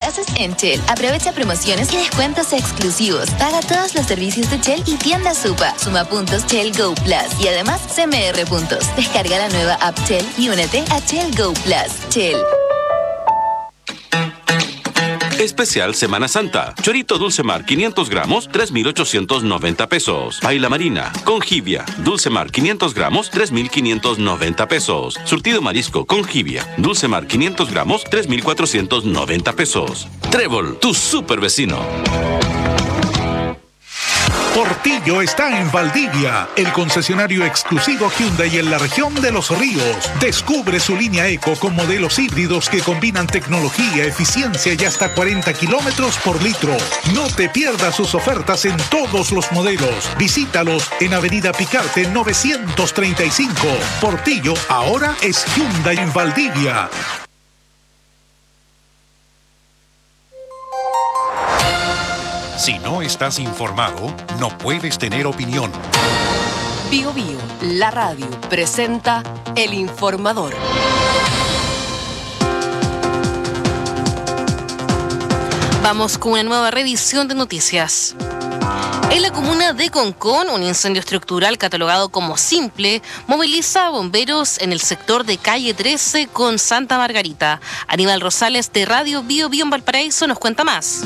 haces en Shell. Aprovecha promociones y descuentos exclusivos. Paga todos los servicios de Shell y tienda Supa. Suma puntos Shell Go Plus y además CMR puntos. Descarga la nueva app Shell y únete a Shell Go Plus. Shell. Especial Semana Santa. Chorito Dulce Mar 500 gramos, 3.890 pesos. Paila marina con jibia. Dulce Mar 500 gramos, 3.590 pesos. Surtido marisco con jibia. Dulce Mar 500 gramos, 3.490 pesos. Trébol, tu super vecino. Portillo está en Valdivia, el concesionario exclusivo Hyundai en la región de Los Ríos. Descubre su línea Eco con modelos híbridos que combinan tecnología, eficiencia y hasta 40 kilómetros por litro. No te pierdas sus ofertas en todos los modelos. Visítalos en Avenida Picarte 935. Portillo ahora es Hyundai en Valdivia. Si no estás informado, no puedes tener opinión. Bio Bio, la radio, presenta El Informador. Vamos con una nueva revisión de noticias. En la comuna de Concón, un incendio estructural catalogado como simple moviliza a bomberos en el sector de calle 13 con Santa Margarita. Aníbal Rosales de Radio Bio Bio en Valparaíso nos cuenta más.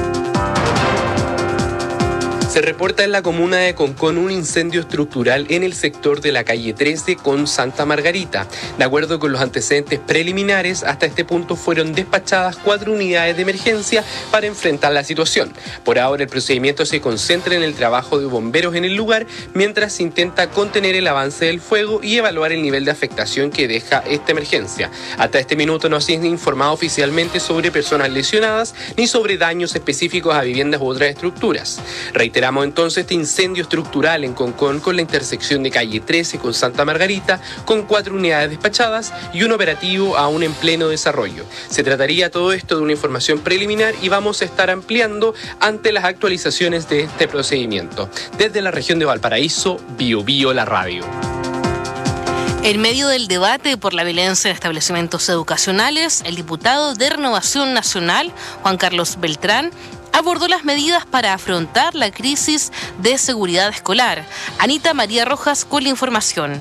Se reporta en la comuna de Concón un incendio estructural en el sector de la calle 13 con Santa Margarita. De acuerdo con los antecedentes preliminares, hasta este punto fueron despachadas 4 unidades de emergencia para enfrentar la situación. Por ahora el procedimiento se concentra en el trabajo de bomberos en el lugar, mientras se intenta contener el avance del fuego y evaluar el nivel de afectación que deja esta emergencia. Hasta este minuto no se ha informado oficialmente sobre personas lesionadas ni sobre daños específicos a viviendas u otras estructuras. Reiteramos entonces este incendio estructural en Concón con la intersección de calle 13 con Santa Margarita, con 4 unidades despachadas y un operativo aún en pleno desarrollo. Se trataría todo esto de una información preliminar y vamos a estar ampliando ante las actualizaciones de este procedimiento. Desde la región de Valparaíso, Bio Bio la radio. En medio del debate por la violencia en establecimientos educacionales, el diputado de Renovación Nacional, Juan Carlos Beltrán, abordó las medidas para afrontar la crisis de seguridad escolar. Anita María Rojas con la información.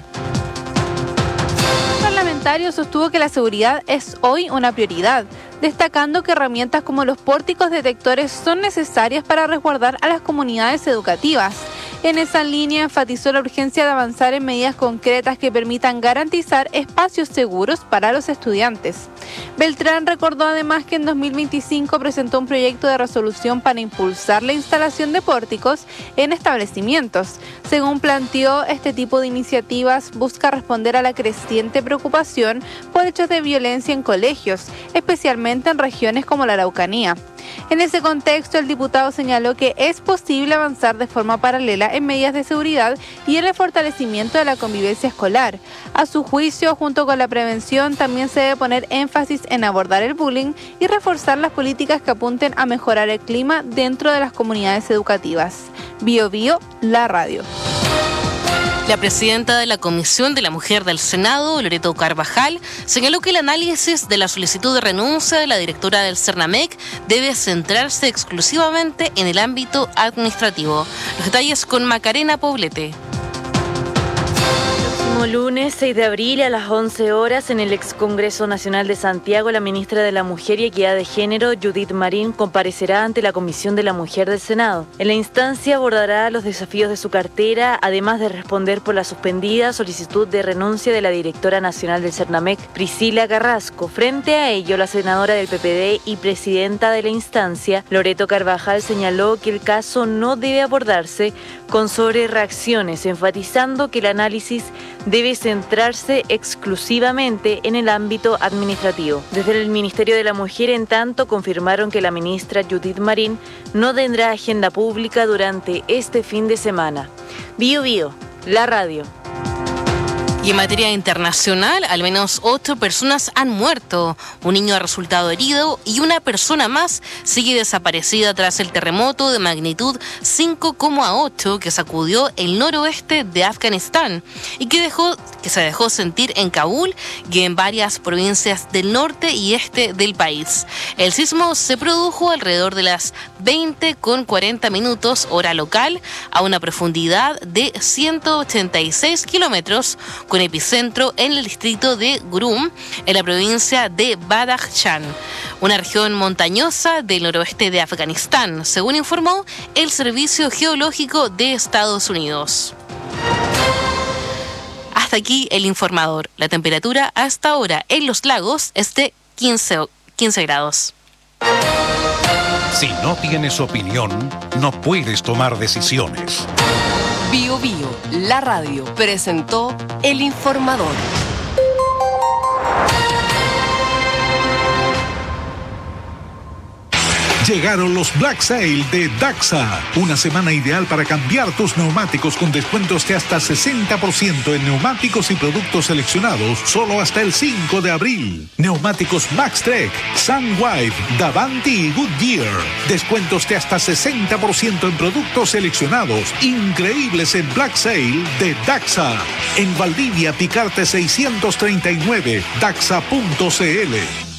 El parlamentario sostuvo que la seguridad es hoy una prioridad, destacando que herramientas como los pórticos detectores son necesarias para resguardar a las comunidades educativas. En esa línea enfatizó la urgencia de avanzar en medidas concretas que permitan garantizar espacios seguros para los estudiantes. Beltrán recordó además que en 2025 presentó un proyecto de resolución para impulsar la instalación de pórticos en establecimientos. Según planteó, este tipo de iniciativas busca responder a la creciente preocupación por hechos de violencia en colegios, especialmente en regiones como la Araucanía. En ese contexto, el diputado señaló que es posible avanzar de forma paralela en medidas de seguridad y en el fortalecimiento de la convivencia escolar. A su juicio, junto con la prevención, también se debe poner énfasis en abordar el bullying y reforzar las políticas que apunten a mejorar el clima dentro de las comunidades educativas. Bio Bio, la radio. La presidenta de la Comisión de la Mujer del Senado, Loreto Carvajal, señaló que el análisis de la solicitud de renuncia de la directora del Cernamec debe centrarse exclusivamente en el ámbito administrativo. Los detalles con Macarena Poblete. Lunes 6 de abril a las 11 horas en el ex Congreso Nacional de Santiago, la ministra de la Mujer y Equidad de Género, Judith Marín, comparecerá ante la Comisión de la Mujer del Senado. En la instancia abordará los desafíos de su cartera, además de responder por la suspendida solicitud de renuncia de la directora nacional del Cernamec, Priscila Carrasco. Frente a ello, la senadora del PPD y presidenta de la instancia, Loreto Carvajal, señaló que el caso no debe abordarse con sobrereacciones, enfatizando que el análisis debe centrarse exclusivamente en el ámbito administrativo. Desde el Ministerio de la Mujer, en tanto, confirmaron que la ministra Judith Marín no tendrá agenda pública durante este fin de semana. Bio Bio, la radio. Y en materia internacional, al menos 8 personas han muerto, un niño ha resultado herido y una persona más sigue desaparecida tras el terremoto de magnitud 5,8 que sacudió el noroeste de Afganistán y que se dejó sentir en Kabul y en varias provincias del norte y este del país. El sismo se produjo alrededor de las 20:40 minutos hora local a una profundidad de 186 kilómetros con epicentro en el distrito de Gurum, en la provincia de Badakhshan, una región montañosa del noroeste de Afganistán, según informó el Servicio Geológico de Estados Unidos. Hasta aquí el informador. La temperatura hasta ahora en Los Lagos es de 15 grados. Si no tienes opinión, no puedes tomar decisiones. Bio Bio, la radio, presentó El Informador. Llegaron los Black Sale de Daxa, una semana ideal para cambiar tus neumáticos con descuentos de hasta 60% en neumáticos y productos seleccionados, solo hasta el 5 de abril. Neumáticos Maxtrek, Sunwipe, Davanti y Goodyear. Descuentos de hasta 60% en productos seleccionados, increíbles en Black Sale de Daxa. En Valdivia, Picarte 639, daxa.cl.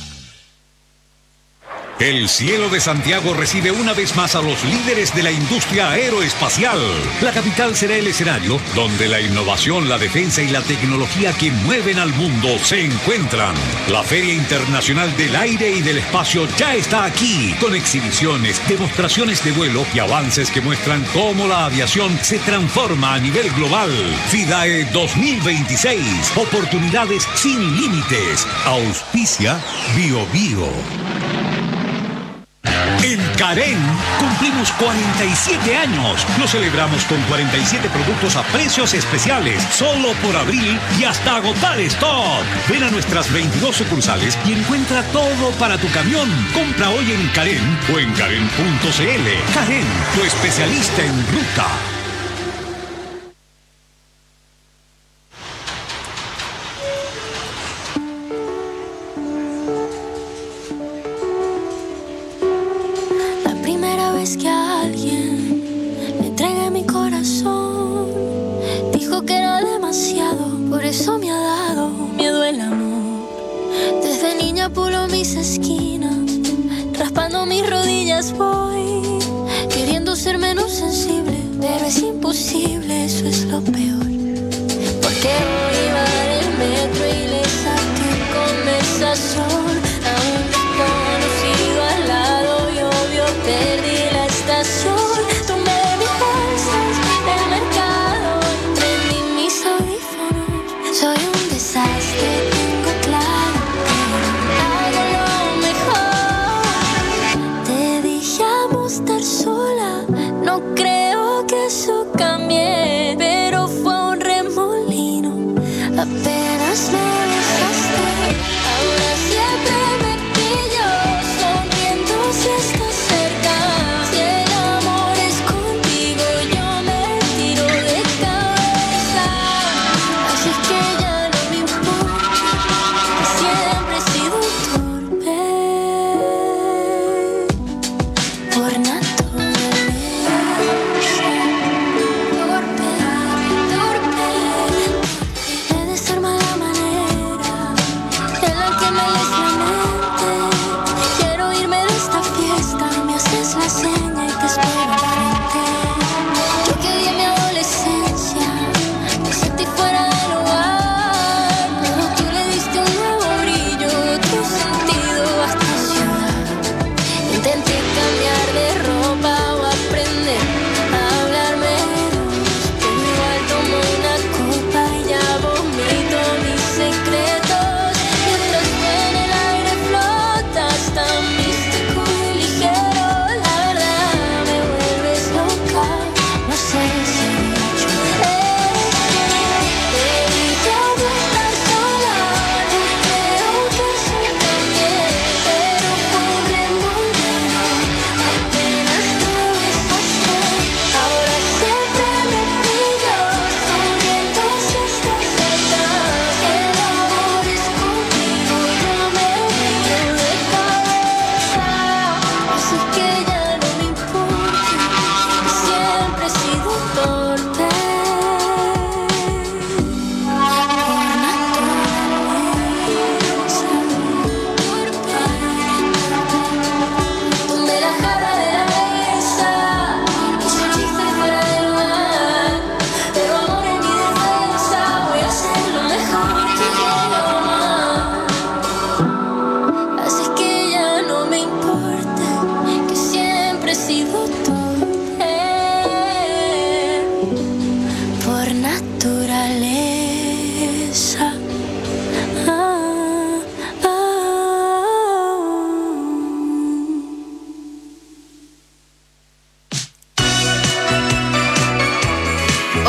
El cielo de Santiago recibe una vez más a los líderes de la industria aeroespacial. La capital será el escenario donde la innovación, la defensa y la tecnología que mueven al mundo se encuentran. La Feria Internacional del Aire y del Espacio ya está aquí, con exhibiciones, demostraciones de vuelo y avances que muestran cómo la aviación se transforma a nivel global. FIDAE 2026. Oportunidades sin límites. Auspicia Bio Bio. En Carén cumplimos 47 años. Lo celebramos con 47 productos a precios especiales, solo por abril y hasta agotar stock. Ven a nuestras 22 sucursales y encuentra todo para tu camión. Compra hoy en Carén o en Carén.cl. Carén, tu especialista en ruta. Que a alguien le entregué mi corazón, dijo que era demasiado, por eso me ha dado miedo el amor. Desde niña pulo mis esquinas, raspando mis rodillas voy, queriendo ser menos sensible, pero es imposible, eso es lo peor. Porque hoy iba en el metro y le saqué conversación a un desconocido al lado y obvio perdí la estación. Tomé mis bolsas del mercado, prendí mis audífonos. Soy un desastre, tengo claro, pero hago lo mejor. Te dije amo estar sola, no creo que eso cambie, pero fue un remolino, apenas me besaste. Ahora sí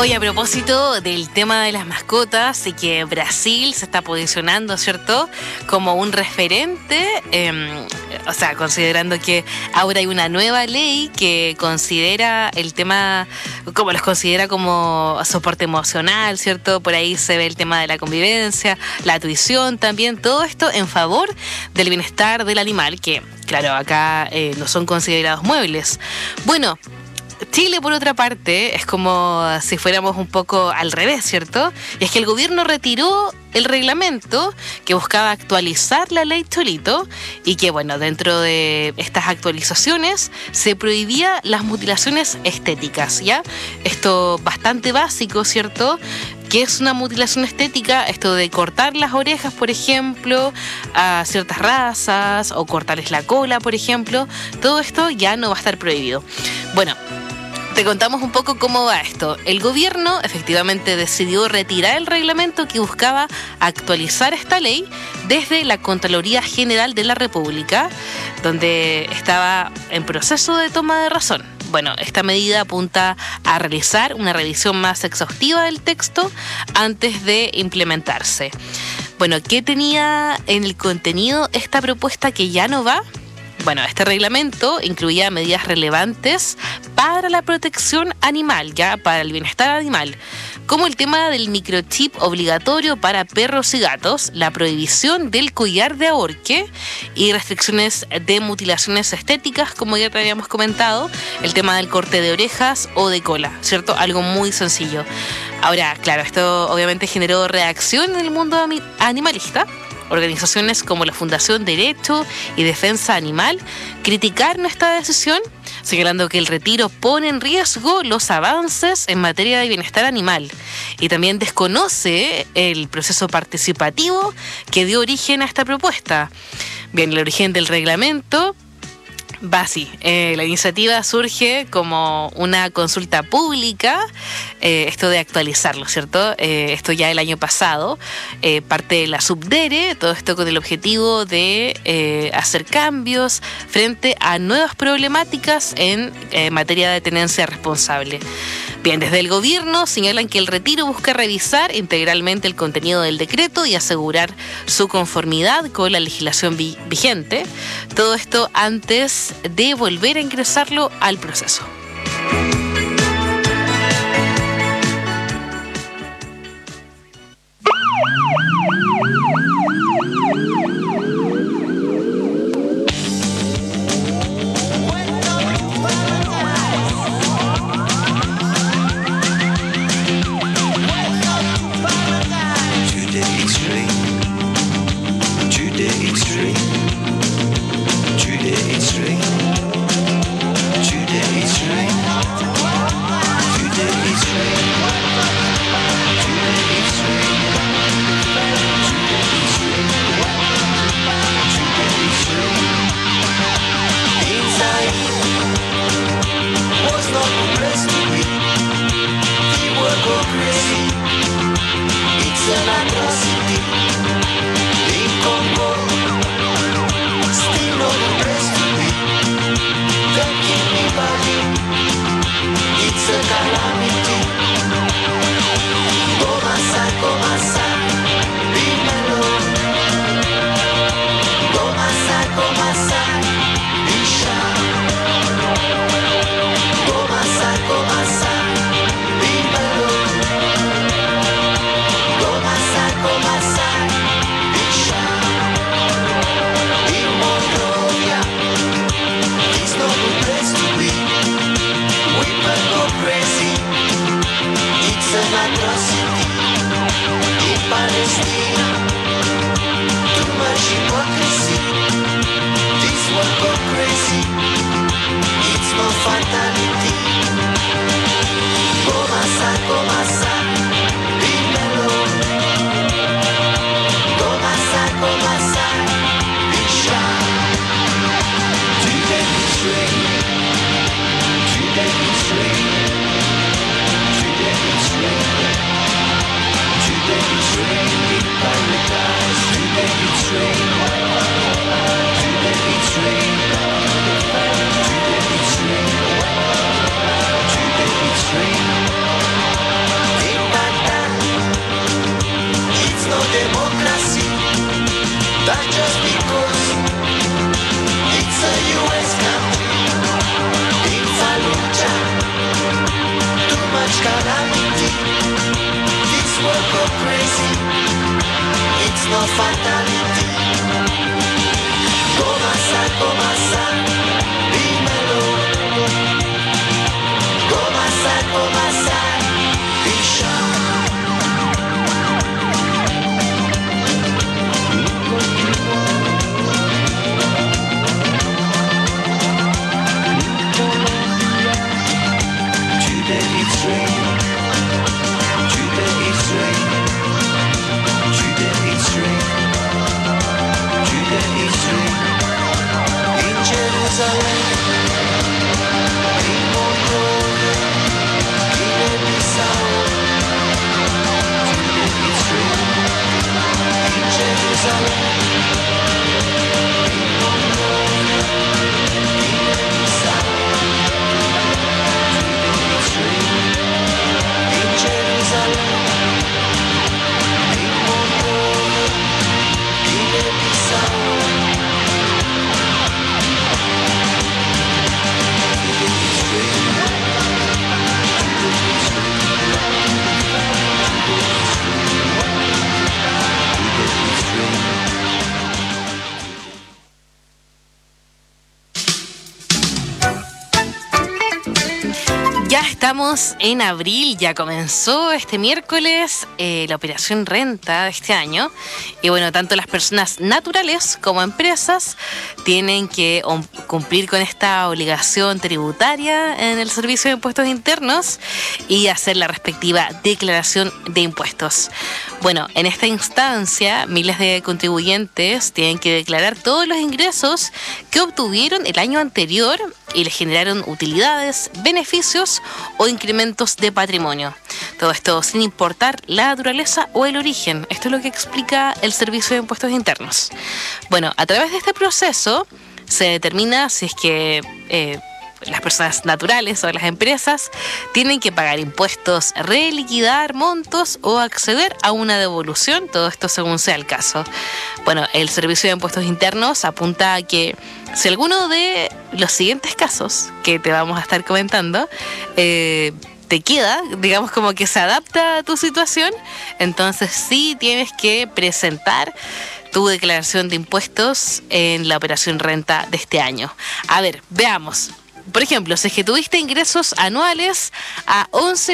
Hoy, a propósito del tema de las mascotas y que Brasil se está posicionando, ¿cierto?, como un referente, o sea, considerando que ahora hay una nueva ley que considera el tema, como los considera como soporte emocional, ¿cierto? Por ahí se ve el tema de la convivencia, la tuición también, todo esto en favor del bienestar del animal, que, claro, acá no son considerados muebles. Bueno, Chile, por otra parte, es como si fuéramos un poco al revés, ¿cierto? Y es que el gobierno retiró el reglamento que buscaba actualizar la ley Cholito y que, bueno, dentro de estas actualizaciones se prohibía las mutilaciones estéticas, ¿ya? Esto bastante básico, ¿cierto? ¿Qué es una mutilación estética? Esto de cortar las orejas, por ejemplo, a ciertas razas o cortarles la cola, por ejemplo. Todo esto ya no va a estar prohibido. Bueno, te contamos un poco cómo va esto. El gobierno efectivamente decidió retirar el reglamento que buscaba actualizar esta ley desde la Contraloría General de la República, donde estaba en proceso de toma de razón. Bueno, esta medida apunta a realizar una revisión más exhaustiva del texto antes de implementarse. Bueno, ¿qué tenía en el contenido esta propuesta que ya no va? Bueno, este reglamento incluía medidas relevantes para la protección animal, ya para el bienestar animal, como el tema del microchip obligatorio para perros y gatos, la prohibición del collar de ahorque y restricciones de mutilaciones estéticas, como ya te habíamos comentado, el tema del corte de orejas o de cola, ¿cierto? Algo muy sencillo. Ahora, claro, esto obviamente generó reacción en el mundo animalista. Organizaciones como la Fundación Derecho y Defensa Animal criticaron esta decisión, señalando que el retiro pone en riesgo los avances en materia de bienestar animal y también desconoce el proceso participativo que dio origen a esta propuesta. Bien, el origen del reglamento va así. La iniciativa surge como una consulta pública, esto de actualizarlo, ¿cierto? Esto ya el año pasado, parte de la Subdere, todo esto con el objetivo de hacer cambios frente a nuevas problemáticas en materia de tenencia responsable. Bien, desde el gobierno señalan que el retiro busca revisar integralmente el contenido del decreto y asegurar su conformidad con la legislación vigente. Todo esto antes de volver a ingresarlo al proceso. Extreme. fa falta di ti. Come sai, dimmelo. Come sai, diciamo. Today it's raining. Today it's raining. Today it's raining. Today it's raining. In Jerusalem, in Montone, in Elisao. Today it's raining. In Jerusalem, in Montone, in Elisao. Today it's raining. In Jerusalem, in Montone, in Elisao. Ya estamos en abril, ya comenzó este miércoles la operación renta de este año. Y bueno, tanto las personas naturales como empresas tienen que cumplir con esta obligación tributaria en el Servicio de Impuestos Internos y hacer la respectiva declaración de impuestos. Bueno, en esta instancia, miles de contribuyentes tienen que declarar todos los ingresos que obtuvieron el año anterior y les generaron utilidades, beneficios o incrementos de patrimonio. Todo esto sin importar la naturaleza o el origen. Esto es lo que explica el Servicio de Impuestos Internos. Bueno, a través de este proceso se determina si es que las personas naturales o las empresas tienen que pagar impuestos, reliquidar montos o acceder a una devolución, todo esto según sea el caso. Bueno, el Servicio de Impuestos Internos apunta a que si alguno de los siguientes casos que te vamos a estar comentando te queda, digamos como que se adapta a tu situación, entonces sí tienes que presentar tu declaración de impuestos en la operación renta de este año. A ver, veamos. Por ejemplo, si es que tuviste ingresos anuales a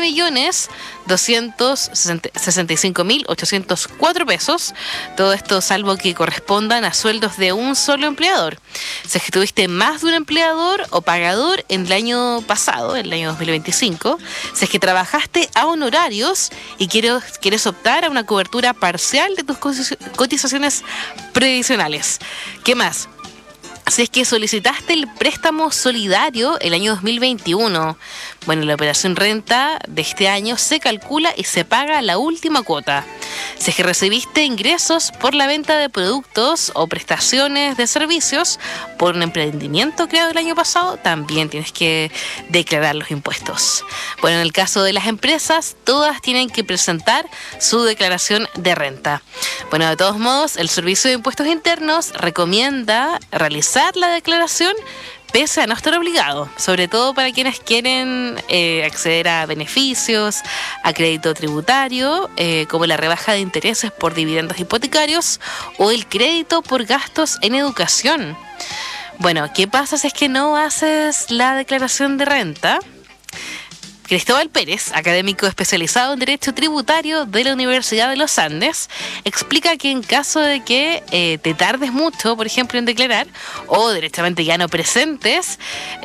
11.265.804 pesos, todo esto salvo que correspondan a sueldos de un solo empleador. Si es que tuviste más de un empleador o pagador en el año pasado, en el año 2025, si es que trabajaste a honorarios y quieres optar a una cobertura parcial de tus cotizaciones previsionales. ¿Qué más? Si es que solicitaste el préstamo solidario el año 2021, bueno, la operación renta de este año se calcula y se paga la última cuota. Si es que recibiste ingresos por la venta de productos o prestaciones de servicios por un emprendimiento creado el año pasado, también tienes que declarar los impuestos. Bueno, en el caso de las empresas, todas tienen que presentar su declaración de renta. Bueno, de todos modos, el Servicio de Impuestos Internos recomienda realizar la declaración pese a no estar obligado, sobre todo para quienes quieren acceder a beneficios, a crédito tributario, como la rebaja de intereses por dividendos hipotecarios o el crédito por gastos en educación. Bueno, ¿qué pasa si es que no haces la declaración de renta? Cristóbal Pérez, académico especializado en Derecho Tributario de la Universidad de los Andes, explica que en caso de que te tardes mucho, por ejemplo, en declarar, o directamente ya no presentes,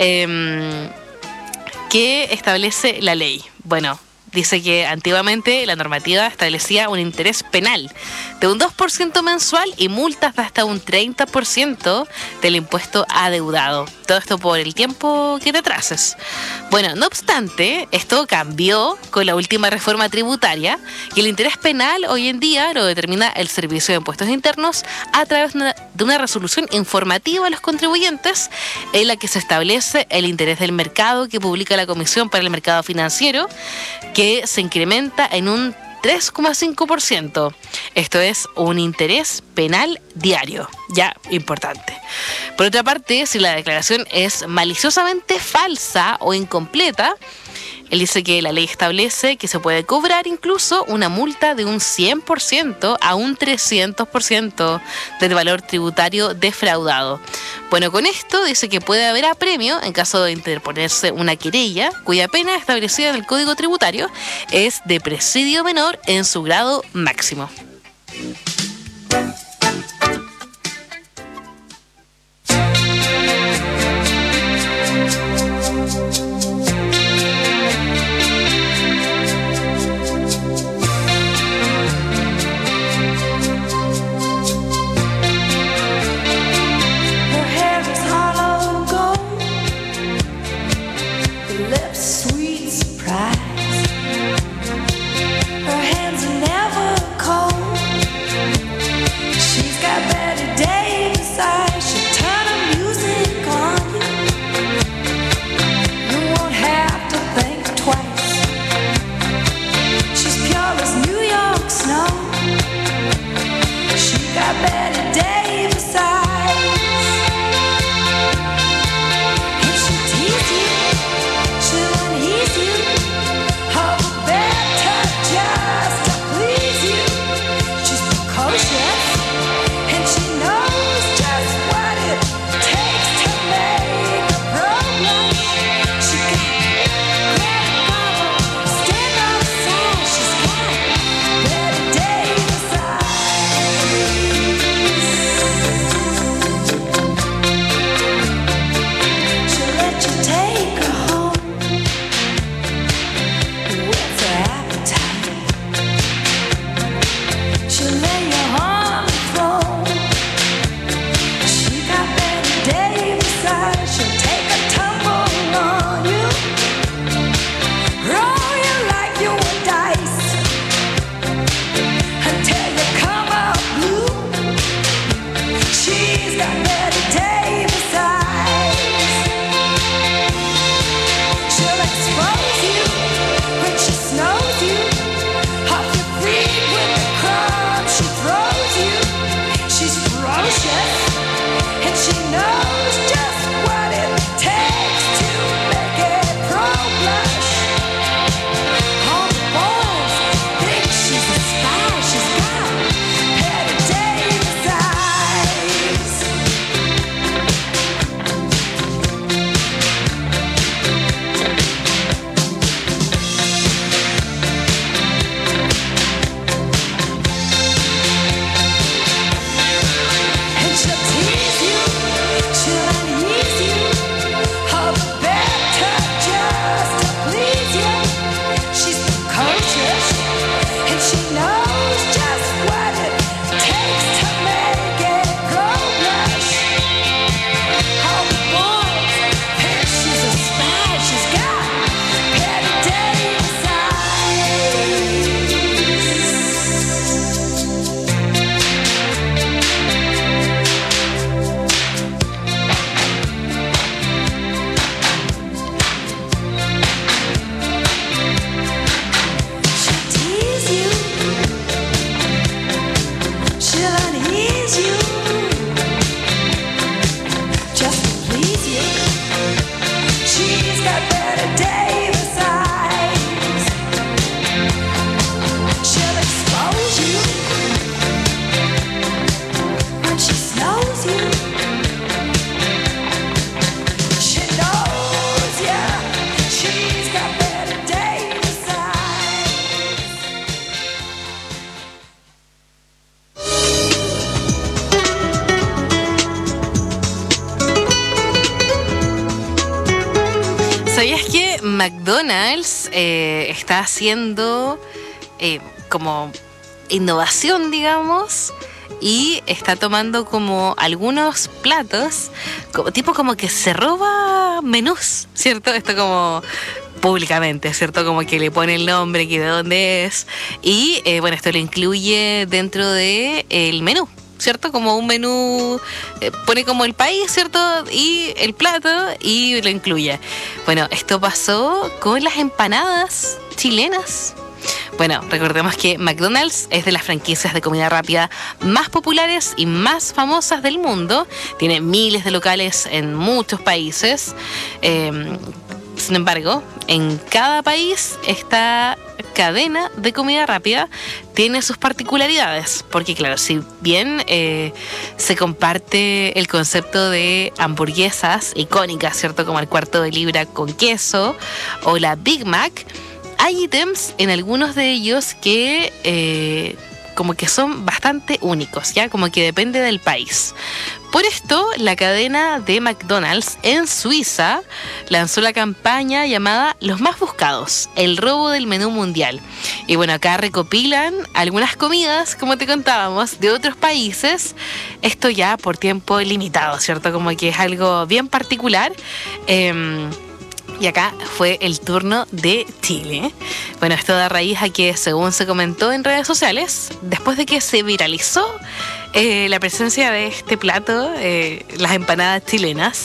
¿qué establece la ley? Bueno, dice que antiguamente la normativa establecía un interés penal de un 2% mensual y multas de hasta un 30% del impuesto adeudado. Todo esto por el tiempo que te atrases. Bueno, no obstante, esto cambió con la última reforma tributaria y el interés penal hoy en día lo determina el Servicio de Impuestos Internos a través de una resolución informativa a los contribuyentes en la que se establece el interés del mercado que publica la Comisión para el Mercado Financiero, que se incrementa en un 3,5%. Esto es un interés penal diario, ya importante. Por otra parte, si la declaración es maliciosamente falsa o incompleta, Él dice que la ley establece que se puede cobrar incluso una multa de un 100% a un 300% del valor tributario defraudado. Bueno, con esto dice que puede haber apremio en caso de interponerse una querella, cuya pena establecida en el Código Tributario es de presidio menor en su grado máximo. ¿Sabías que McDonald's está haciendo como innovación, digamos, y está tomando como algunos platos, como que se roba menús, ¿cierto? Esto como públicamente, ¿cierto? Como que le pone el nombre, que de dónde es, y bueno, esto lo incluye dentro de el menú, ¿cierto? Como un menú, pone como el país, ¿cierto? Y el plato, y lo incluye. Bueno, esto pasó con las empanadas chilenas. Bueno, recordemos que McDonald's es de las franquicias de comida rápida más populares y más famosas del mundo. Tiene miles de locales en muchos países. Sin embargo, en cada país esta cadena de comida rápida tiene sus particularidades, porque claro, si bien se comparte el concepto de hamburguesas icónicas, ¿cierto? Como el cuarto de libra con queso o la Big Mac, hay ítems en algunos de ellos que como que son bastante únicos, ¿ya? Como que depende del país. Por esto, la cadena de McDonald's en Suiza lanzó la campaña llamada Los Más Buscados, el robo del menú mundial. Y bueno, acá recopilan algunas comidas, como te contábamos, de otros países. Esto ya por tiempo limitado, ¿cierto? Como que es algo bien particular. Y acá fue el turno de Chile. Bueno, esto da raíz a que, según se comentó en redes sociales, después de que se viralizó la presencia de este plato, las empanadas chilenas,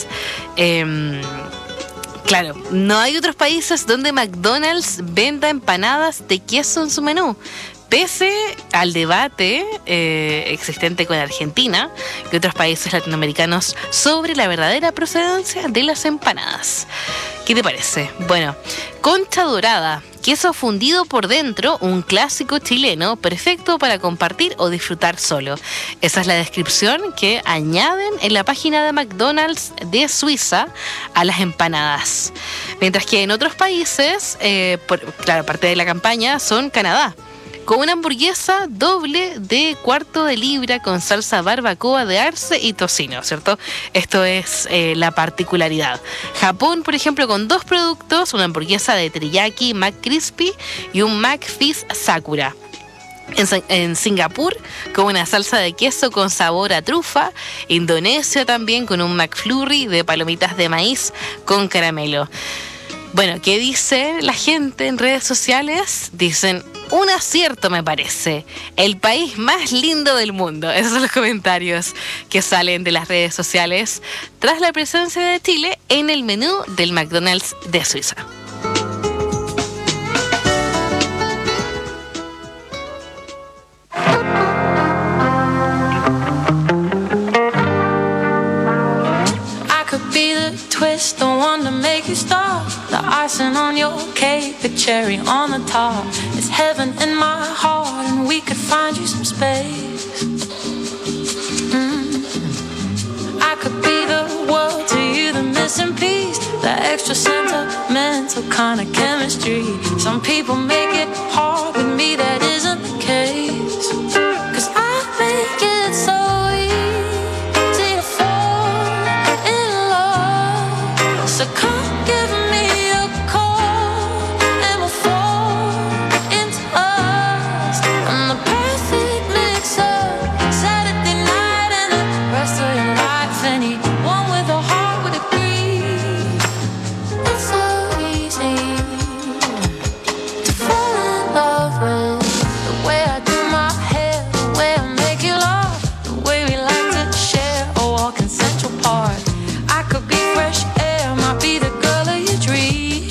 claro, no hay otros países donde McDonald's venda empanadas de queso en su menú. Pese al debate existente con Argentina y otros países latinoamericanos sobre la verdadera procedencia de las empanadas. ¿Qué te parece? Bueno, concha dorada, queso fundido por dentro, un clásico chileno perfecto para compartir o disfrutar solo. Esa es la descripción que añaden en la página de McDonald's de Suiza a las empanadas. Mientras que en otros países, claro, parte de la campaña son Canadá, con una hamburguesa doble de cuarto de libra con salsa barbacoa de arce y tocino, ¿cierto? Esto es la particularidad. Japón, por ejemplo, con 2 productos, una hamburguesa de teriyaki McCrispy y un McFish Sakura. En Singapur, con una salsa de queso con sabor a trufa. Indonesia también con un McFlurry de palomitas de maíz con caramelo. Bueno, ¿qué dice la gente en redes sociales? Dicen, un acierto me parece, el país más lindo del mundo. Esos son los comentarios que salen de las redes sociales tras la presencia de Chile en el menú del McDonald's de Suiza. Twist, the one to make you stop. The icing on your cake, the cherry on the top. It's heaven in my heart, and we could find you some space. I could be the world to you, the missing piece, the extra sentimental kind of chemistry. Some people make it hard, with me that isn't the case. 'Cause I make it so so come give me a call and we'll fall into us. I'm the perfect mix-up, Saturday night and the rest of your life. Anyone with a heart would agree. It's so easy to fall in love with the way I do my hair, the way I make you laugh, the way we like to share a walk in Central Park. I could be fresh air, might be the girl of your dreams.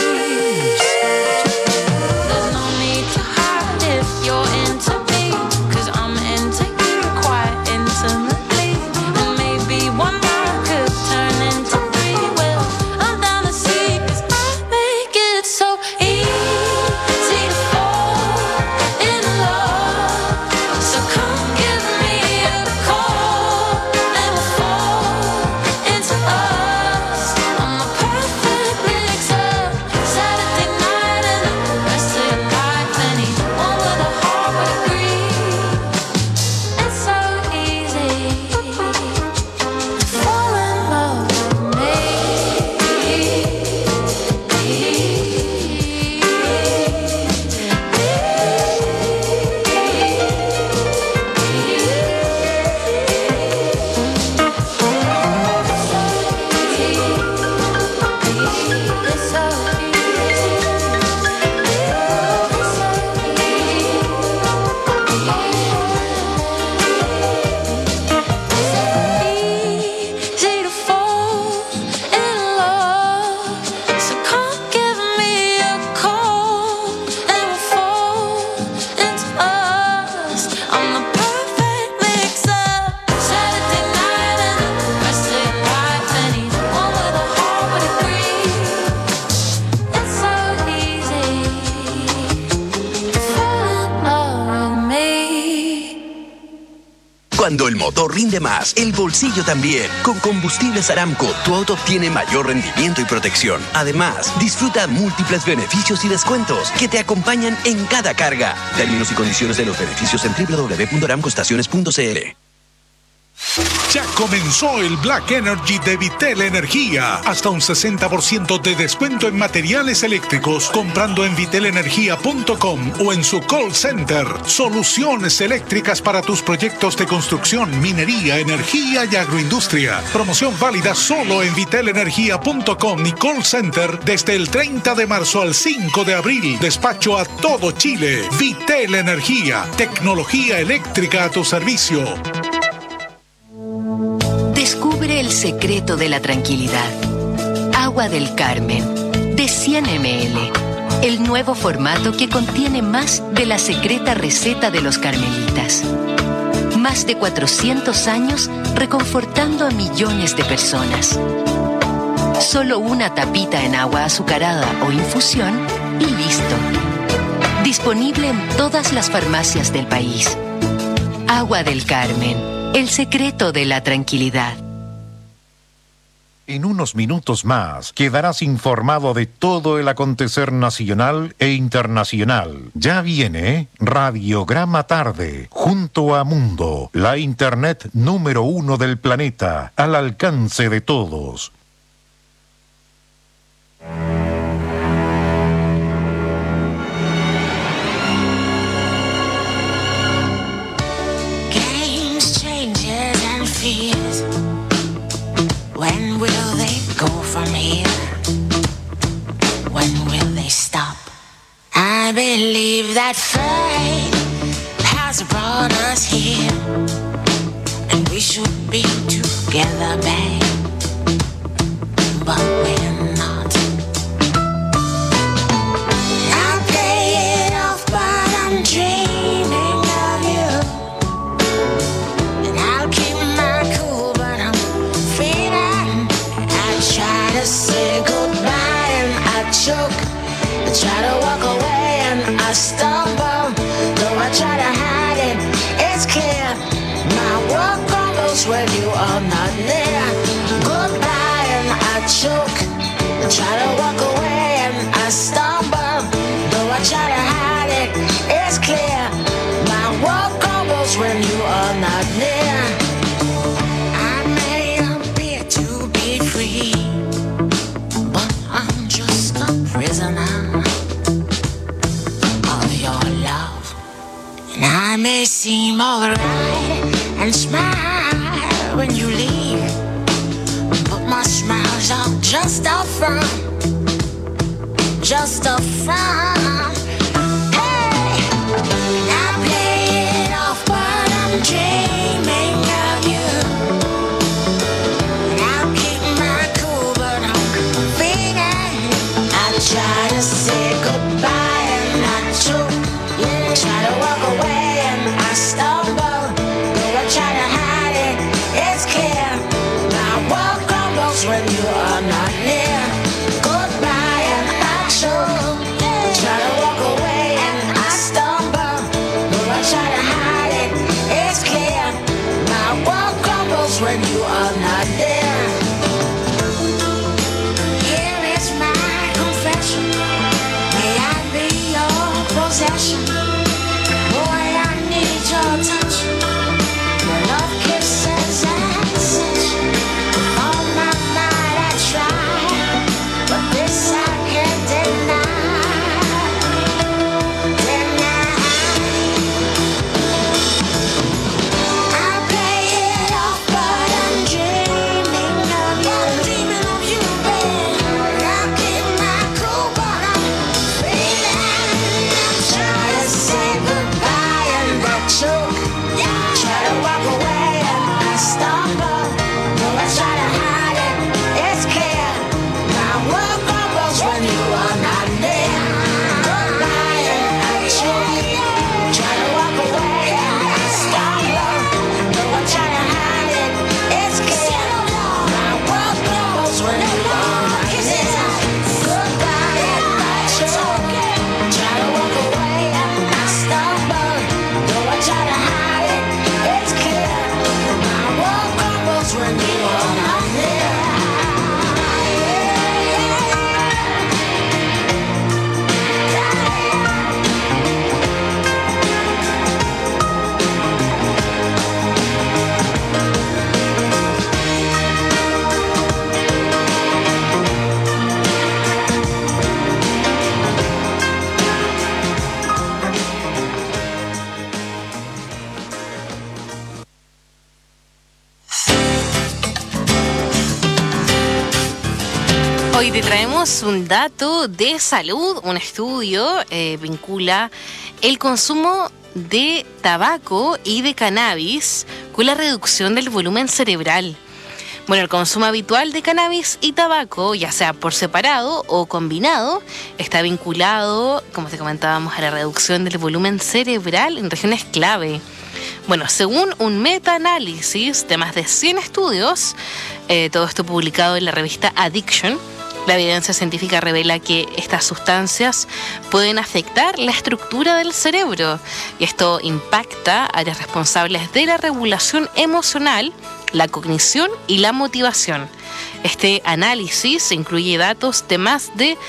There's no need to hide if you're into me, 'cause I'm into you quite intimately. And maybe one more could turn into 3. Well, I'm down to see, 'cause I make it so easy to fall in love. So come give me a call and we'll fall into us. I'm the perfect mix-up, Saturday night and the rest of your life. Anyone with a heart would agree. It's so easy to fall in love with me. It's so easy to fall in love. So come give me a call and we'll fall into us. I'm the perfect mix-up, Saturday night and the rest of your life. Anyone with a heart would agree. Cuando el motor rinde más, el bolsillo también. Con Combustibles Aramco, tu auto obtiene mayor rendimiento y protección. Además, disfruta múltiples beneficios y descuentos que te acompañan en cada carga. Términos y condiciones de los beneficios en www.aramcoestaciones.cl. Ya comenzó el Black Energy de Vitel Energía. Hasta un 60% de descuento en materiales eléctricos comprando en vitelenergia.com o en su call center. Soluciones eléctricas para tus proyectos de construcción, minería, energía y agroindustria. Promoción válida solo en vitelenergia.com y call center desde el 30 de marzo al 5 de abril. Despacho a todo Chile. Vitel Energía. Tecnología eléctrica a tu servicio. Descubre el secreto de la tranquilidad. Agua del Carmen, de 100 ml. El nuevo formato que contiene más de la secreta receta de los carmelitas. Más de 400 años reconfortando a millones de personas. Solo una tapita en agua azucarada o infusión y listo. Disponible en todas las farmacias del país. Agua del Carmen. El secreto de la tranquilidad. En unos minutos más quedarás informado de todo el acontecer nacional e internacional. Ya viene Radiograma Tarde, junto a Mundo, la internet número 1 del planeta, al alcance de todos. When will they go from here? When will they stop? I believe that fate has brought us here, and we should be together, babe, but we're not. I'll play it off, but I'm dreaming of you, and I'll keep my cool, but I'm feeling. I try to say goodbye and I choke. I try to walk away and I stumble. Though I try to hide it, it's clear. My world crumbles when you are not near. Goodbye and I choke. I try to walk away and I stumble. Though I try to hide it, it's clear. My world crumbles when you are not near. I may appear to be free, but I'm just a prisoner of your love. And I may seem alright and smile when you leave, but my smiles are just a front, just a front. Hey, and I play it off, but I'm dreaming of you. And I'll keep my cool, but I'm feeling. I try to say goodbye and I choke. I try to walk away and I stumble. Though I try to hide it, it's clear. My world crumbles when you are not near. Goodbye and I choke. I try to walk Hoy te traemos un dato de salud. Un estudio vincula el consumo de tabaco y de cannabis con la reducción del volumen cerebral. Bueno, el consumo habitual de cannabis y tabaco, ya sea por separado o combinado, está vinculado, como te comentábamos, a la reducción del volumen cerebral en regiones clave. Bueno, según un metaanálisis de más de 100 estudios, todo esto publicado en la revista Addiction, la evidencia científica revela que estas sustancias pueden afectar la estructura del cerebro y esto impacta áreas responsables de la regulación emocional, la cognición y la motivación. Este análisis incluye datos de más de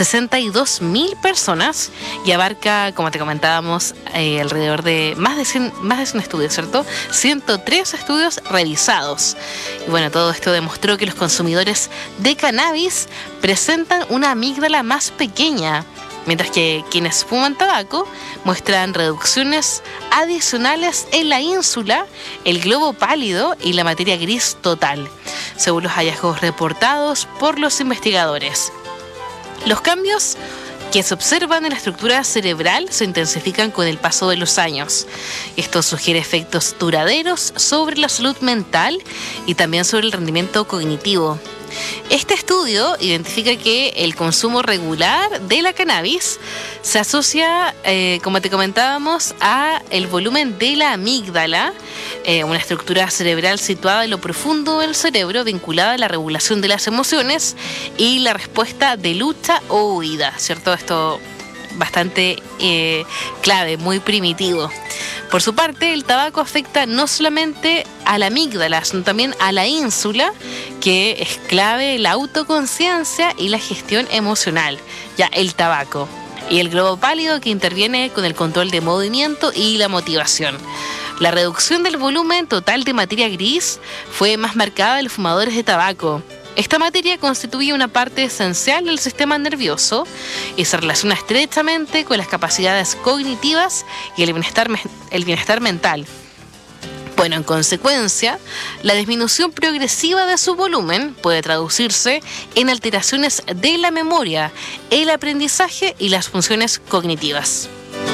62.000 personas y abarca, como te comentábamos, alrededor de más de 100 estudios, ¿cierto? 103 estudios revisados. Y bueno, todo esto demostró que los consumidores de cannabis presentan una amígdala más pequeña, mientras que quienes fuman tabaco muestran reducciones adicionales en la ínsula, el globo pálido y la materia gris total, según los hallazgos reportados por los investigadores. Los cambios que se observan en la estructura cerebral se intensifican con el paso de los años. Esto sugiere efectos duraderos sobre la salud mental y también sobre el rendimiento cognitivo. Este estudio identifica que el consumo regular de la cannabis se asocia, como te comentábamos, a el volumen de la amígdala, una estructura cerebral situada en lo profundo del cerebro vinculada a la regulación de las emociones y la respuesta de lucha o huida, ¿cierto? Esto bastante clave, muy primitivo. Por su parte, el tabaco afecta no solamente a la amígdala, sino también a la ínsula, que es clave en la autoconciencia y la gestión emocional, ya el tabaco. Y el globo pálido, que interviene con el control de movimiento y la motivación. La reducción del volumen total de materia gris fue más marcada en los fumadores de tabaco. Esta materia constituye una parte esencial del sistema nervioso y se relaciona estrechamente con las capacidades cognitivas y el bienestar mental. Bueno, en consecuencia, la disminución progresiva de su volumen puede traducirse en alteraciones de la memoria, el aprendizaje y las funciones cognitivas.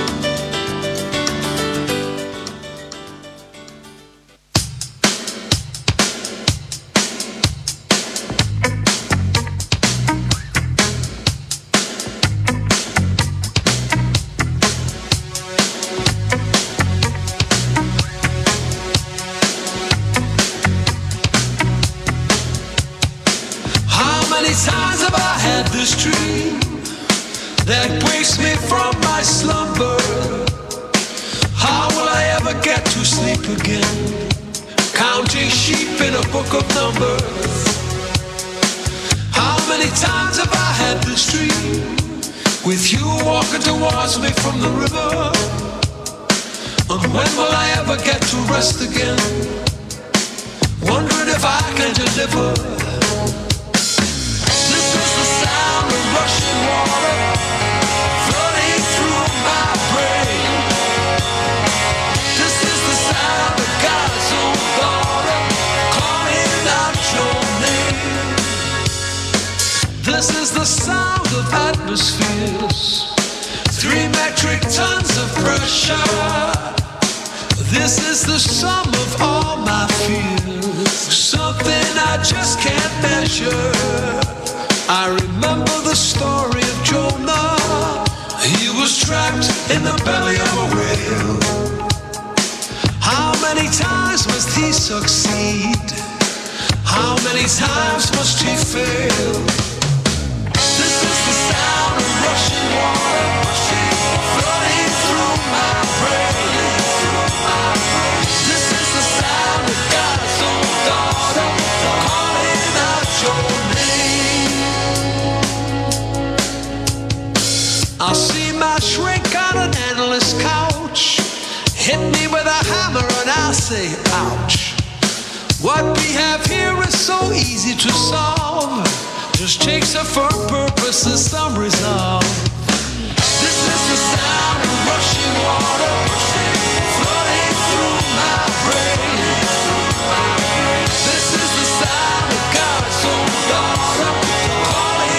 That wakes me from my slumber. How will I ever get to sleep again? Counting sheep in a book of numbers. How many times have I had this dream? With you walking towards me from the river. And when will I ever get to rest again? Wondering if I can deliver. This is the sound of rushing water flooding through my brain. This is the sound of God's own daughter calling out your name. This is the sound of atmospheres, 3 metric tons of pressure. This is the sum of all my fears, something I just can't measure. I remember the story of Jonah. He was trapped in the belly of a whale. How many times must he succeed? How many times must he fail? This is the sound of rushing water flooding through my brain. This is the sound of God's own daughter calling out your name. I see my shrink on an endless couch, hit me with a hammer and I say ouch. What we have here is so easy to solve, just takes a firm purpose and some resolve. This is the sound of rushing water flooding through my brain. This is the sound of God's own daughter calling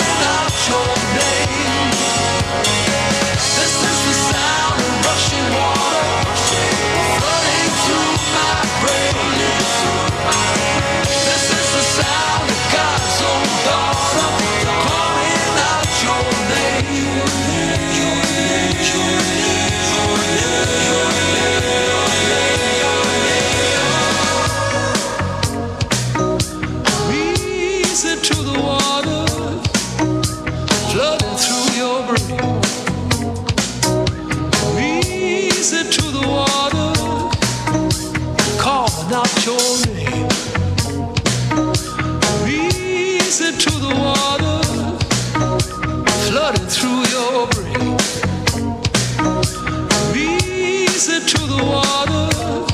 your name. Easy to the water, flooded through your brain. Easy to the water.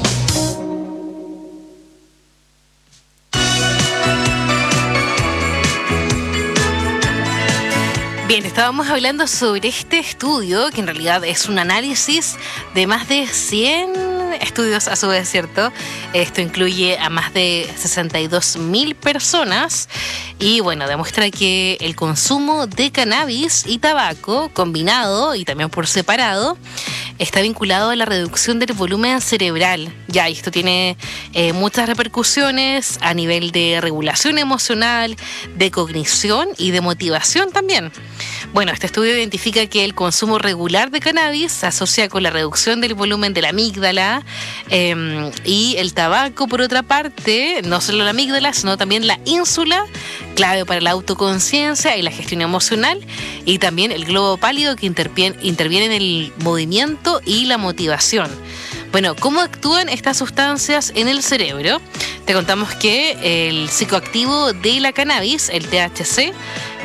Bien, estábamos hablando sobre este estudio, que en realidad es un análisis de más de 100 estudios a su vez, ¿cierto? Esto incluye a más de 62.000 personas y, bueno, demuestra que el consumo de cannabis y tabaco combinado y también por separado está vinculado a la reducción del volumen cerebral. Ya, y esto tiene muchas repercusiones a nivel de regulación emocional, de cognición y de motivación también. Bueno, este estudio identifica que el consumo regular de cannabis se asocia con la reducción del volumen de la amígdala y el tabaco, por otra parte, no solo la amígdala, sino también la ínsula, clave para la autoconciencia y la gestión emocional, y también el globo pálido que interviene en el movimiento y la motivación. Bueno, ¿cómo actúan estas sustancias en el cerebro? Te contamos que el psicoactivo de la cannabis, el THC,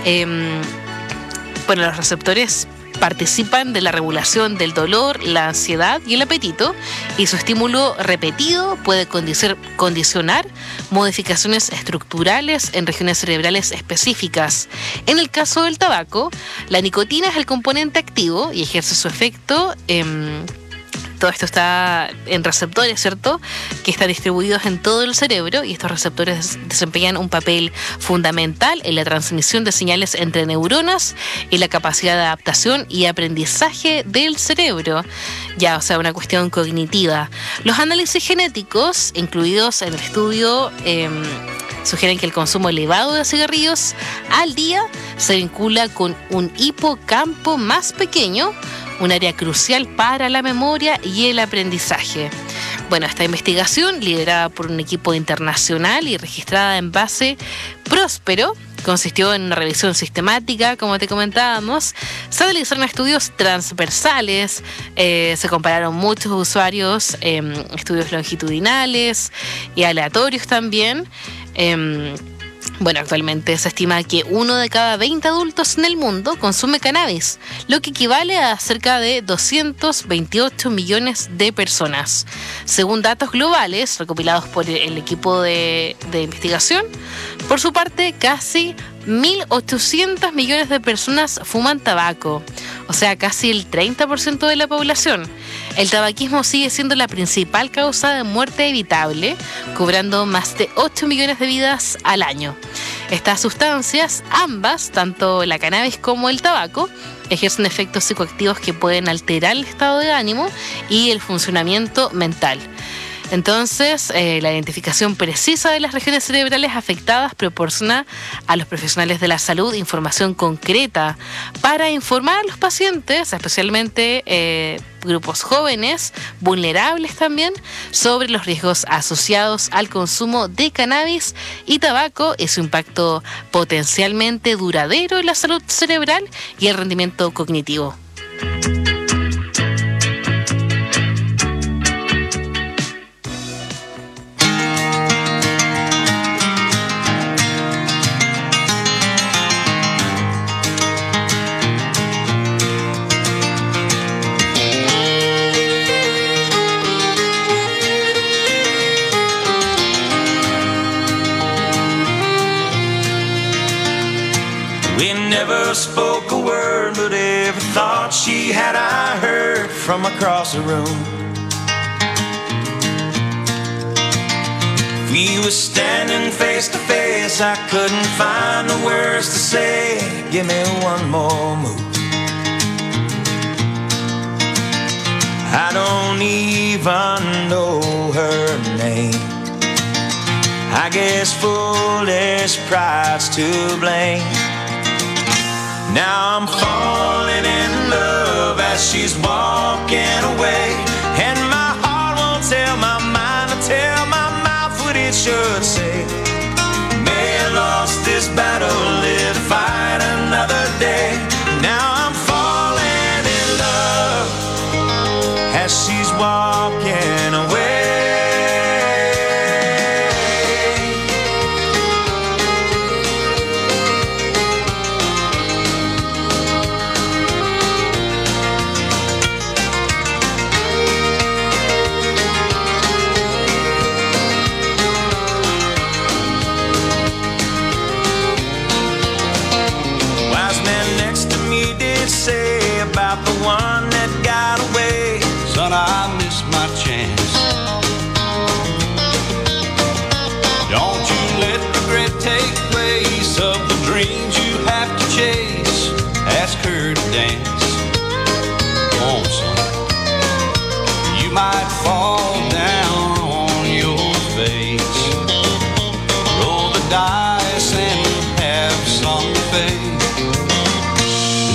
bueno, los receptores participan de la regulación del dolor, la ansiedad y el apetito, y su estímulo repetido puede condicionar modificaciones estructurales en regiones cerebrales específicas. En el caso del tabaco, la nicotina es el componente activo y ejerce su efecto todo esto está en receptores, ¿cierto?, que están distribuidos en todo el cerebro, y estos receptores desempeñan un papel fundamental en la transmisión de señales entre neuronas y la capacidad de adaptación y aprendizaje del cerebro. Ya, o sea, una cuestión cognitiva. Los análisis genéticos incluidos en el estudio sugieren que el consumo elevado de cigarrillos al día se vincula con un hipocampo más pequeño, un área crucial para la memoria y el aprendizaje. Bueno, esta investigación, liderada por un equipo internacional y registrada en base Próspero, consistió en una revisión sistemática, como te comentábamos. Se realizaron estudios transversales, se compararon muchos usuarios, estudios longitudinales y aleatorios también. Bueno, actualmente se estima que 1 de cada 20 adultos en el mundo consume cannabis, lo que equivale a cerca de 228 millones de personas. Según datos globales recopilados por el equipo de investigación, por su parte, casi 1.800 millones de personas fuman tabaco, o sea, casi el 30% de la población. El tabaquismo sigue siendo la principal causa de muerte evitable, cobrando más de 8 millones de vidas al año. Estas sustancias, ambas, tanto la cannabis como el tabaco, ejercen efectos psicoactivos que pueden alterar el estado de ánimo y el funcionamiento mental. Entonces, la identificación precisa de las regiones cerebrales afectadas proporciona a los profesionales de la salud información concreta para informar a los pacientes, especialmente grupos jóvenes, vulnerables también, sobre los riesgos asociados al consumo de cannabis y tabaco y su impacto potencialmente duradero en la salud cerebral y el rendimiento cognitivo. We never spoke a word, but every thought she had I heard from across the room. If we were standing face to face, I couldn't find the words to say. Give me one more move. I don't even know her name. I guess foolish pride's to blame. Now I'm falling in love as she's walking away, and my heart won't tell my mind to tell my mouth what it should say. May have lost this battle, live to fight another day. Now I'm falling in love as she's walking away.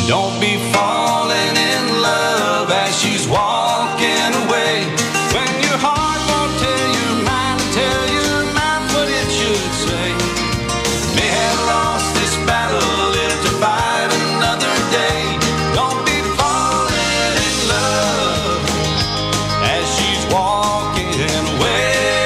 Don't be falling in love as she's walking away. When your heart won't tell your mind and tell your mouth what it should say. May have lost this battle, live to fight another day. Don't be falling in love as she's walking away.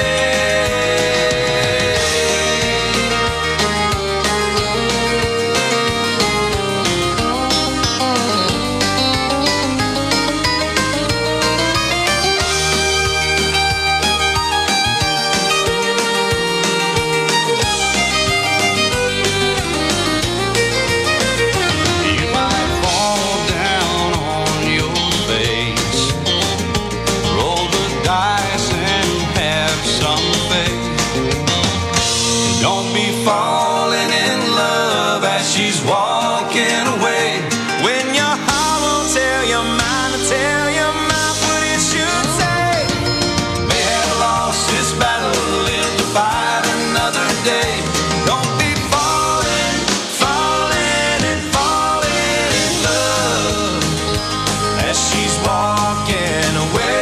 You might fall down on your face, roll the dice and have some faith. Don't be falling in love as she's walking away. When your heart won't tell your mind to tell your mouth what it should say. May have lost this battle, live to fight another day. Don't be falling, falling and falling in love as she's walking away.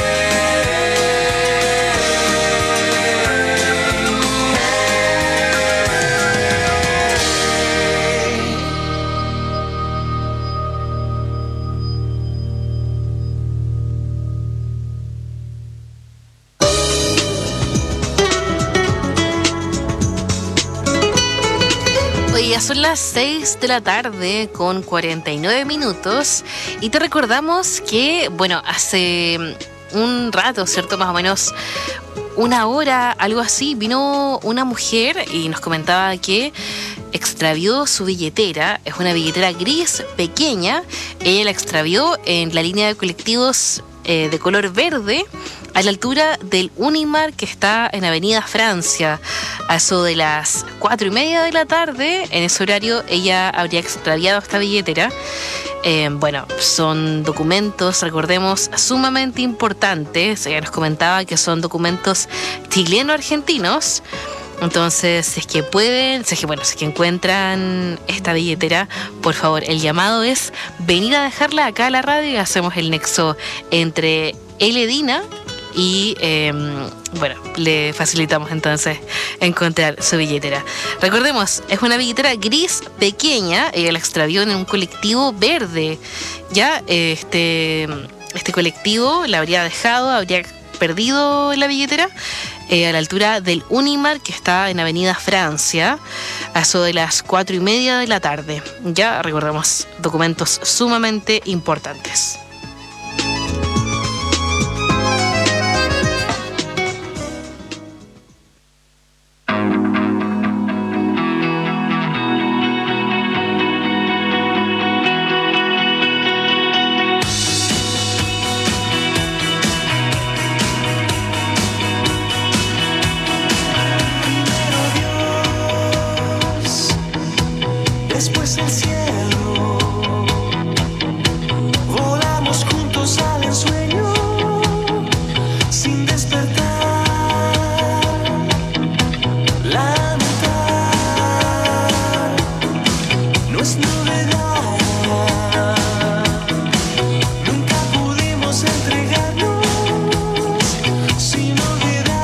Hoy ya son las 6 de la tarde con 49 minutos y te recordamos que, bueno, hace un rato, ¿cierto? Más o menos una hora, algo así, vino una mujer y nos comentaba que extravió su billetera. Es una billetera gris pequeña. Ella la extravió en la línea de colectivos de color verde a la altura del Unimar, que está en Avenida Francia. A eso de las 4:30 de la tarde, en ese horario, ella habría extraviado esta billetera. Bueno, son documentos, recordemos, sumamente importantes. Ella nos comentaba que son documentos chileno-argentinos. Entonces, si es que pueden, si es que encuentran esta billetera, por favor, el llamado es venir a dejarla acá a la radio y hacemos el nexo entre Eledina y, bueno, le facilitamos entonces encontrar su billetera. Recordemos, es una billetera gris pequeña, ella la extravió en un colectivo verde. Ya, este colectivo la habría dejado, habría perdido la billetera a la altura del Unimar, que está en Avenida Francia, a eso de las 4:30 de la tarde. Ya recordamos, documentos sumamente importantes. Después el cielo, volamos juntos al ensueño, sin despertar, lamentar, no es novedad, nunca pudimos entregarnos sin olvidar.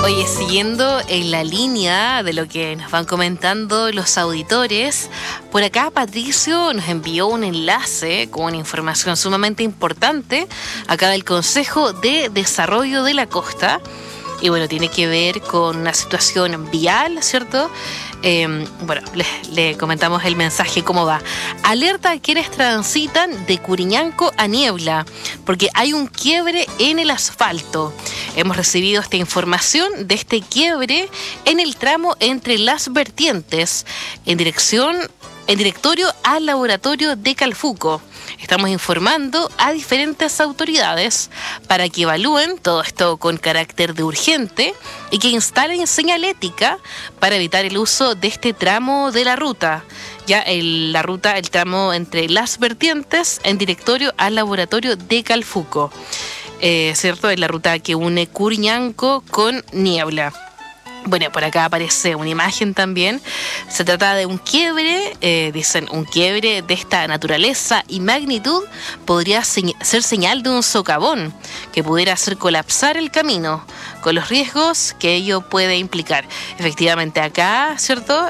Oye, siguiendo en la línea de lo que nos van comentando los auditores, por acá Patricio nos envió un enlace con información sumamente importante acá del Consejo de Desarrollo de la Costa. Y bueno, tiene que ver con una situación vial, ¿cierto? Bueno, le comentamos el mensaje, cómo va. Alerta a quienes transitan de Curiñanco a Niebla, porque hay un quiebre en el asfalto. Hemos recibido esta información de este quiebre en el tramo entre las vertientes, en directorio al laboratorio de Calfuco. Estamos informando a diferentes autoridades para que evalúen todo esto con carácter de urgente y que instalen señalética para evitar el uso de este tramo de la ruta. Ya el tramo entre las vertientes en directorio al laboratorio de Calfuco. ¿Cierto? Es la ruta que une Curiñanco con Niebla. Bueno, por acá aparece una imagen también. Se trata de un quiebre, dicen un quiebre de esta naturaleza y magnitud podría ser señal de un socavón que pudiera hacer colapsar el camino, con los riesgos que ello puede implicar. Efectivamente acá, ¿cierto?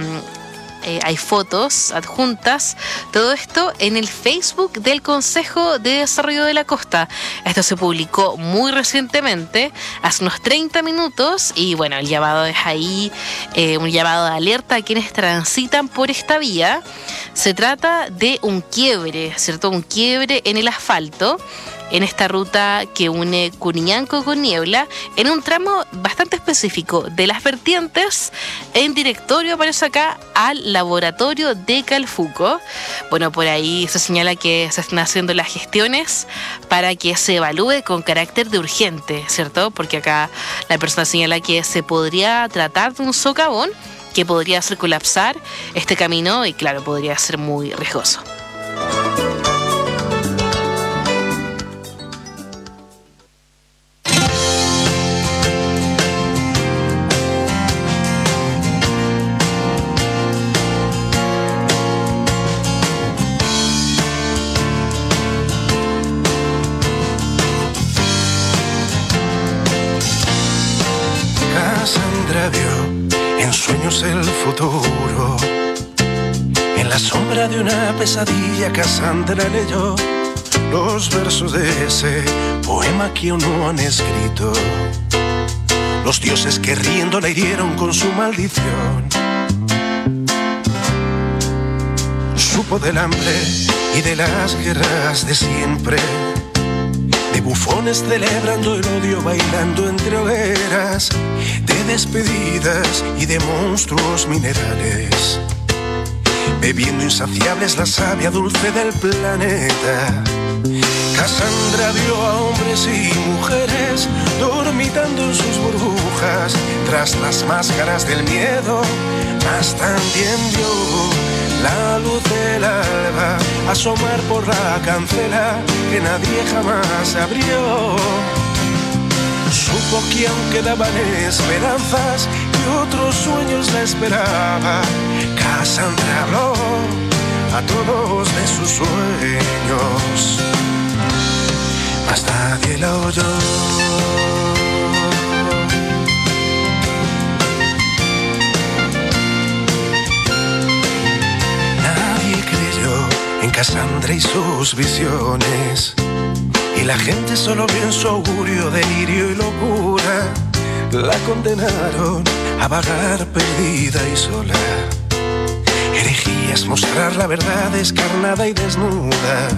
Hay fotos adjuntas, todo esto en el Facebook del Consejo de Desarrollo de la Costa. Esto se publicó muy recientemente, hace unos 30 minutos, y bueno, el llamado es ahí, un llamado de alerta a quienes transitan por esta vía. Se trata de un quiebre, ¿cierto? Un quiebre en el asfalto, en esta ruta que une Curiñanco con Niebla, en un tramo bastante específico de las vertientes, en directorio, aparece acá, al laboratorio de Calfuco. Bueno, por ahí se señala que se están haciendo las gestiones para que se evalúe con carácter de urgente, ¿cierto? Porque acá la persona señala que se podría tratar de un socavón que podría hacer colapsar este camino y claro, podría ser muy riesgoso. En sueños el futuro, en la sombra de una pesadilla, Cassandra leyó los versos de ese poema que aún no han escrito. Los dioses que riendo la hirieron con su maldición. Supo del hambre y de las guerras de siempre, de bufones celebrando el odio, bailando entre hogueras, de despedidas y de monstruos minerales, bebiendo insaciables la savia dulce del planeta. Cassandra vio a hombres y mujeres dormitando en sus burbujas tras las máscaras del miedo, mas también vio la luz del alba asomar por la cancela que nadie jamás abrió. Supo que aún quedaban esperanzas y otros sueños la esperaban. Cassandra habló a todos de sus sueños, mas nadie la oyó. En Cassandra y sus visiones, y la gente solo vio en su augurio delirio y locura. La condenaron a vagar perdida y sola. Herejía es mostrar la verdad descarnada y desnuda.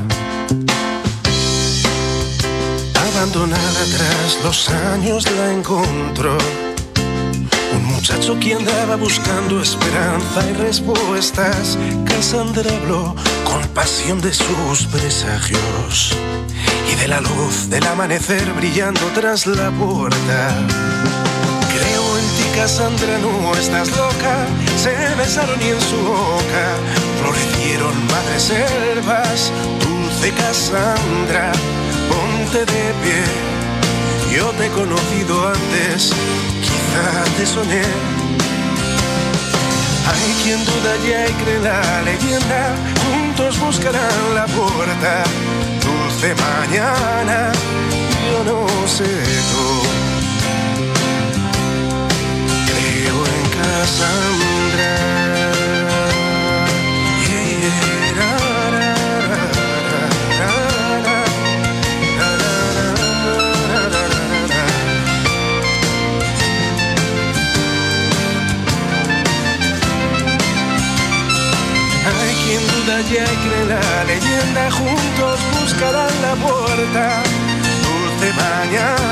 Abandonada tras los años la encontró un muchacho que andaba buscando esperanza y respuestas. Cassandra habló con pasión de sus presagios y de la luz del amanecer brillando tras la puerta. Creo en ti, Cassandra, no estás loca. Se besaron y en su boca florecieron madres selvas. Dulce Cassandra, ponte de pie. Yo te he conocido antes, quizá te soñé. Hay quien duda ya y cree en la leyenda. Juntos buscarán la puerta. Dulce mañana, yo no sé tú. playa y creen la leyenda, juntos buscarán la puerta. Dulce mañana,